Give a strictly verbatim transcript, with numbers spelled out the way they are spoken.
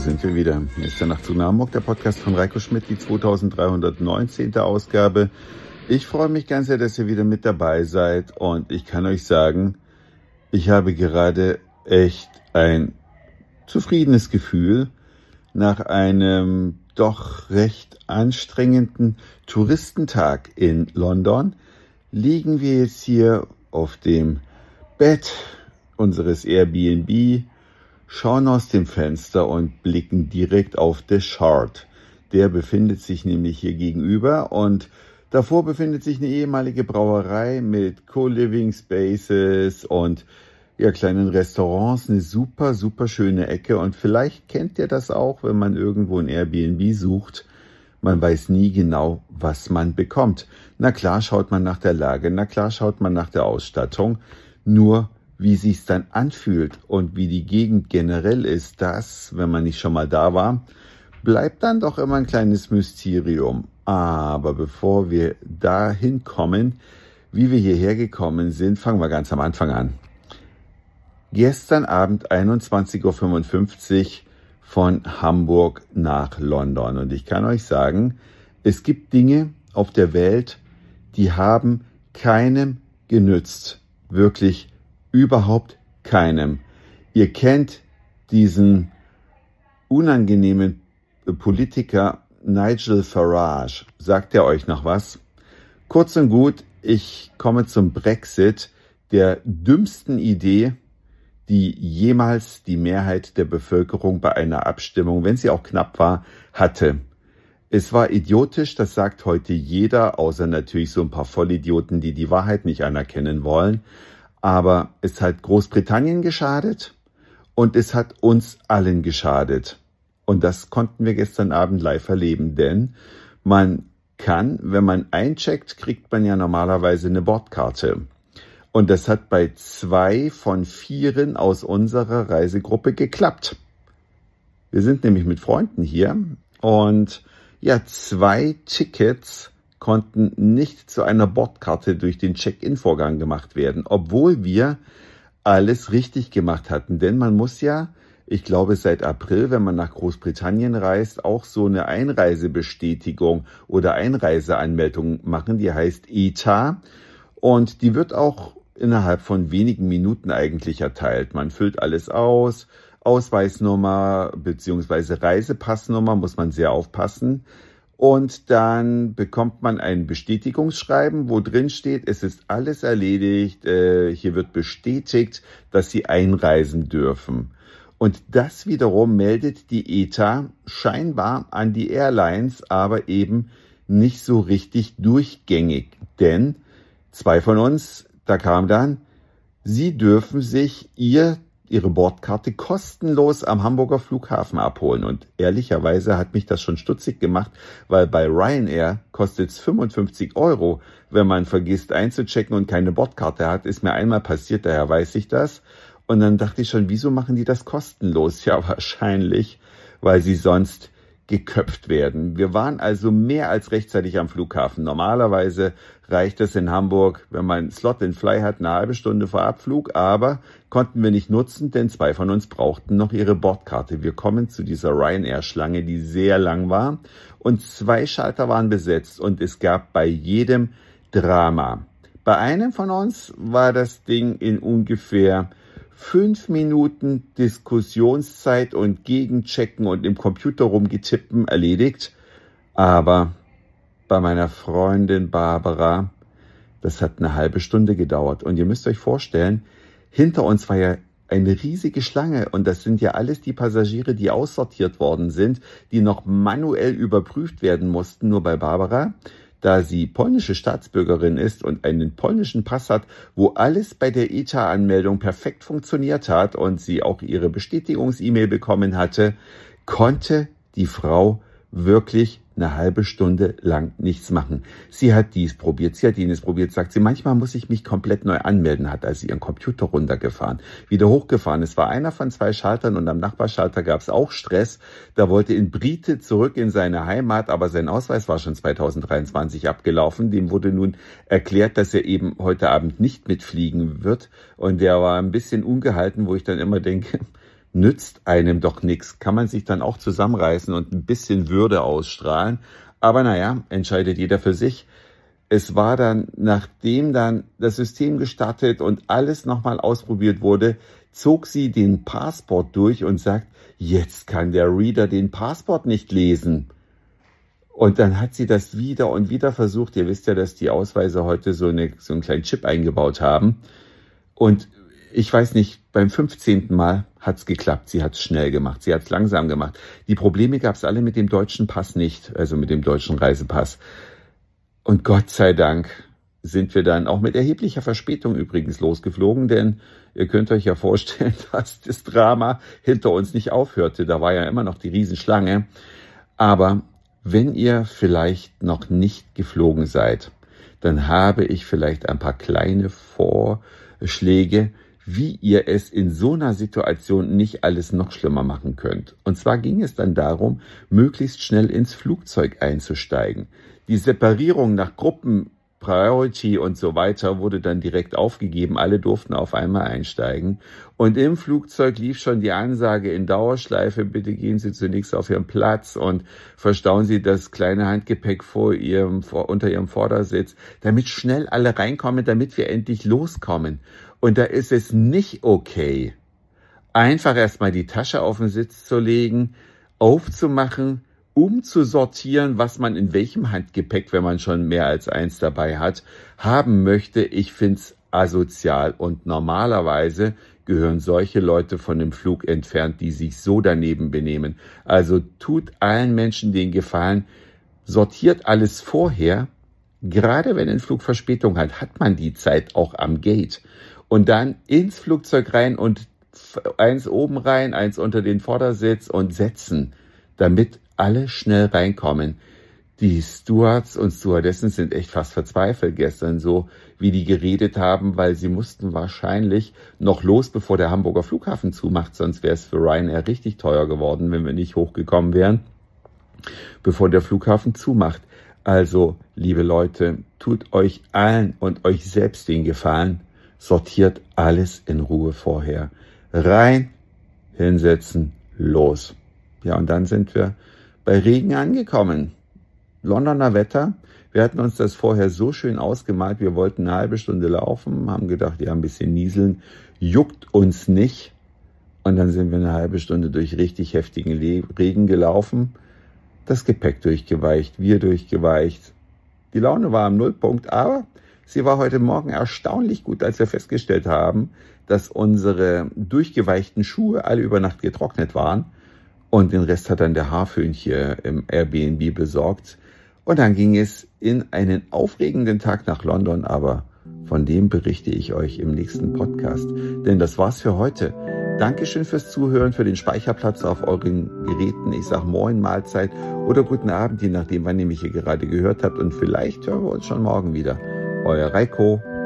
sind wir wieder. Hier ist der Nachtzug nach Hamburg, der Podcast von Reiko Schmidt, die zweitausenddreihundertneunzehnte Ausgabe. Ich freue mich ganz sehr, dass ihr wieder mit dabei seid und ich kann euch sagen, ich habe gerade echt ein zufriedenes Gefühl. Nach einem doch recht anstrengenden Touristentag in London liegen wir jetzt hier auf dem Bett unseres Airbnb, schauen aus dem Fenster und blicken direkt auf The Shard. Der befindet sich nämlich hier gegenüber und davor befindet sich eine ehemalige Brauerei mit Co-Living Spaces und ja, kleinen Restaurants, eine super, super schöne Ecke. Und vielleicht kennt ihr das auch, wenn man irgendwo ein Airbnb sucht. Man weiß nie genau, was man bekommt. Na klar schaut man nach der Lage, na klar schaut man nach der Ausstattung. Nur wie sich's dann anfühlt und wie die Gegend generell ist, das, wenn man nicht schon mal da war, bleibt dann doch immer ein kleines Mysterium. Aber bevor wir dahin kommen, wie wir hierher gekommen sind, fangen wir ganz am Anfang an. Gestern Abend einundzwanzig Uhr fünfundfünfzig von Hamburg nach London. Und ich kann euch sagen, es gibt Dinge auf der Welt, die haben keinem genützt. Wirklich überhaupt keinem. Ihr kennt diesen unangenehmen Politiker Nigel Farage. Sagt er euch noch was? Kurz und gut, ich komme zum Brexit, der dümmsten Idee, die jemals die Mehrheit der Bevölkerung bei einer Abstimmung, wenn sie auch knapp war, hatte. Es war idiotisch, das sagt heute jeder, außer natürlich so ein paar Vollidioten, die die Wahrheit nicht anerkennen wollen. Aber es hat Großbritannien geschadet und es hat uns allen geschadet. Und das konnten wir gestern Abend live erleben, denn man kann, wenn man eincheckt, kriegt man ja normalerweise eine Bordkarte. Und das hat bei zwei von vieren aus unserer Reisegruppe geklappt. Wir sind nämlich mit Freunden hier und ja, zwei Tickets konnten nicht zu einer Bordkarte durch den Check-in-Vorgang gemacht werden, obwohl wir alles richtig gemacht hatten. Denn man muss ja, ich glaube seit April, wenn man nach Großbritannien reist, auch so eine Einreisebestätigung oder Einreiseanmeldung machen, die heißt E T A. Und die wird auch innerhalb von wenigen Minuten eigentlich erteilt. Man füllt alles aus, Ausweisnummer bzw. Reisepassnummer, muss man sehr aufpassen. Und dann bekommt man ein Bestätigungsschreiben, wo drin steht, es ist alles erledigt, äh, hier wird bestätigt, dass Sie einreisen dürfen. Und das wiederum meldet die E T A scheinbar an die Airlines, aber eben nicht so richtig durchgängig. Denn zwei von uns, da kam dann, Sie dürfen sich ihr ihre Bordkarte kostenlos am Hamburger Flughafen abholen. Und ehrlicherweise hat mich das schon stutzig gemacht, weil bei Ryanair kostet es fünfundfünfzig Euro, wenn man vergisst einzuchecken und keine Bordkarte hat. Ist mir einmal passiert, daher weiß ich das. Und dann dachte ich schon, wieso machen die das kostenlos? Ja, wahrscheinlich, weil sie sonst geköpft werden. Wir waren also mehr als rechtzeitig am Flughafen. Normalerweise reicht es in Hamburg, wenn man Slot in Fly hat, eine halbe Stunde vor Abflug, aber konnten wir nicht nutzen, denn zwei von uns brauchten noch ihre Bordkarte. Wir kommen zu dieser Ryanair-Schlange, die sehr lang war und zwei Schalter waren besetzt und es gab bei jedem Drama. Bei einem von uns war das Ding in ungefähr Fünf Minuten Diskussionszeit und Gegenchecken und im Computer rumgetippen erledigt. Aber bei meiner Freundin Barbara, das hat eine halbe Stunde gedauert. Und ihr müsst euch vorstellen, hinter uns war ja eine riesige Schlange. Und das sind ja alles die Passagiere, die aussortiert worden sind, die noch manuell überprüft werden mussten. Nur bei Barbara, da sie polnische Staatsbürgerin ist und einen polnischen Pass hat, wo alles bei der E T A-Anmeldung perfekt funktioniert hat und sie auch ihre Bestätigungs-E-Mail bekommen hatte, konnte die Frau wirklich eine halbe Stunde lang nichts machen. Sie hat dies probiert, sie hat jenes probiert, sagt sie, manchmal muss ich mich komplett neu anmelden, hat also ihren Computer runtergefahren, wieder hochgefahren. Es war einer von zwei Schaltern und am Nachbarschalter gab es auch Stress. Da wollte in Brite zurück in seine Heimat, aber sein Ausweis war schon zweitausenddreiundzwanzig abgelaufen. Dem wurde nun erklärt, dass er eben heute Abend nicht mitfliegen wird und der war ein bisschen ungehalten, wo ich dann immer denke, nützt einem doch nichts. Kann man sich dann auch zusammenreißen und ein bisschen Würde ausstrahlen. Aber naja, entscheidet jeder für sich. Es war dann, nachdem dann das System gestartet und alles nochmal ausprobiert wurde, zog sie den Passport durch und sagt, jetzt kann der Reader den Passport nicht lesen. Und dann hat sie das wieder und wieder versucht. Ihr wisst ja, dass die Ausweise heute so, eine, so einen kleinen Chip eingebaut haben. Und ich weiß nicht, beim fünfzehnten Mal hat's geklappt. Sie hat's schnell gemacht, sie hat's langsam gemacht. Die Probleme gab's alle mit dem deutschen Pass nicht, also mit dem deutschen Reisepass. Und Gott sei Dank sind wir dann auch mit erheblicher Verspätung übrigens losgeflogen, denn ihr könnt euch ja vorstellen, dass das Drama hinter uns nicht aufhörte. Da war ja immer noch die Riesenschlange. Aber wenn ihr vielleicht noch nicht geflogen seid, dann habe ich vielleicht ein paar kleine Vorschläge, wie ihr es in so einer Situation nicht alles noch schlimmer machen könnt. Und zwar ging es dann darum, möglichst schnell ins Flugzeug einzusteigen. Die Separierung nach Gruppen, Priority und so weiter wurde dann direkt aufgegeben. Alle durften auf einmal einsteigen. Und im Flugzeug lief schon die Ansage in Dauerschleife, bitte gehen Sie zunächst auf Ihren Platz und verstauen Sie das kleine Handgepäck vor Ihrem, vor, unter Ihrem Vordersitz, damit schnell alle reinkommen, damit wir endlich loskommen. Und da ist es nicht okay, einfach erstmal die Tasche auf den Sitz zu legen, aufzumachen, umzusortieren, was man in welchem Handgepäck, wenn man schon mehr als eins dabei hat, haben möchte. Ich find's asozial und normalerweise gehören solche Leute von dem Flug entfernt, die sich so daneben benehmen. Also tut allen Menschen den Gefallen, sortiert alles vorher. Gerade wenn ein Flug Verspätung hat, hat man die Zeit auch am Gate. Und dann ins Flugzeug rein und eins oben rein, eins unter den Vordersitz und setzen, damit alle schnell reinkommen. Die Stewards und Stewardessen sind echt fast verzweifelt gestern, so wie die geredet haben, weil sie mussten wahrscheinlich noch los, bevor der Hamburger Flughafen zumacht, sonst wäre es für Ryanair richtig teuer geworden, wenn wir nicht hochgekommen wären, bevor der Flughafen zumacht. Also, liebe Leute, tut euch allen und euch selbst den Gefallen, sortiert alles in Ruhe vorher. Rein, hinsetzen, los. Ja, und dann sind wir bei Regen angekommen. Londoner Wetter. Wir hatten uns das vorher so schön ausgemalt. Wir wollten eine halbe Stunde laufen, haben gedacht, ja, ein bisschen nieseln. Juckt uns nicht. Und dann sind wir eine halbe Stunde durch richtig heftigen Le- Regen gelaufen. Das Gepäck durchgeweicht, wir durchgeweicht. Die Laune war am Nullpunkt, aber sie war heute Morgen erstaunlich gut, als wir festgestellt haben, dass unsere durchgeweichten Schuhe alle über Nacht getrocknet waren. Und den Rest hat dann der Haarföhn hier im Airbnb besorgt. Und dann ging es in einen aufregenden Tag nach London, aber von dem berichte ich euch im nächsten Podcast. Denn das war's für heute. Dankeschön fürs Zuhören, für den Speicherplatz auf euren Geräten. Ich sag Moin, Mahlzeit oder guten Abend, je nachdem, wann ihr mich hier gerade gehört habt. Und vielleicht hören wir uns schon morgen wieder. Euer Reiko.